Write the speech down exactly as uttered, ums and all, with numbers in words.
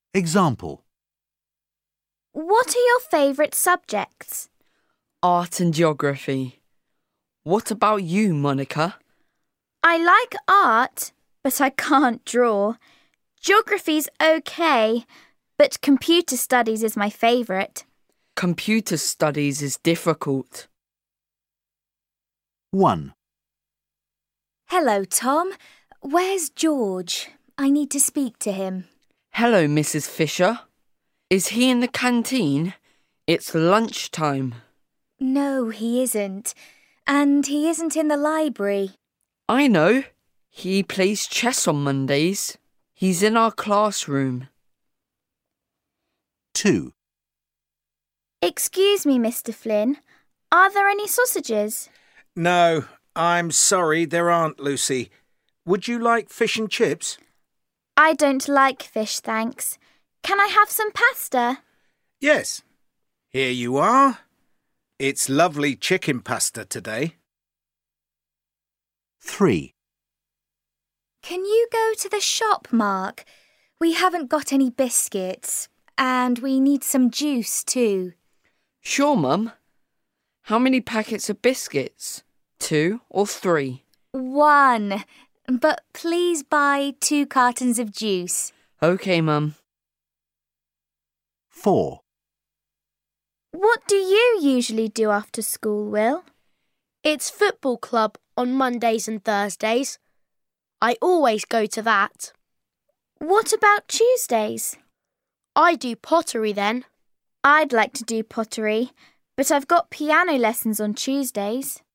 Example. What are your favourite subjects? Art and geography. What about you, Monica? I like art, but I can't draw. Geography's okay, but computer studies is my favourite. Computer studies is difficult. one. Hello, Tom. Where's George? I need to speak to him. Hello, Missus Fisher. Is he in the canteen? It's lunchtime. No, he isn't. And he isn't in the library. I know. He plays chess on Mondays. He's in our classroom. two. Excuse me, Mister Flynn. Are there any sausages? No, I'm sorry, there aren't, Lucy. Would you like fish and chips? I don't like fish, thanks. Can I have some pasta? Yes. Here you are. It's lovely chicken pasta today. three. Can you go to the shop, Mark? We haven't got any biscuits, and we need some juice too. Sure, Mum. How many packets of biscuits? Two or three? One. But please buy two cartons of juice. OK, Mum. four. What do you usually do after school, Will? It's football club on Mondays and Thursdays. I always go to that. What about Tuesdays? I do pottery then. I'd like to do pottery, but I've got piano lessons on Tuesdays.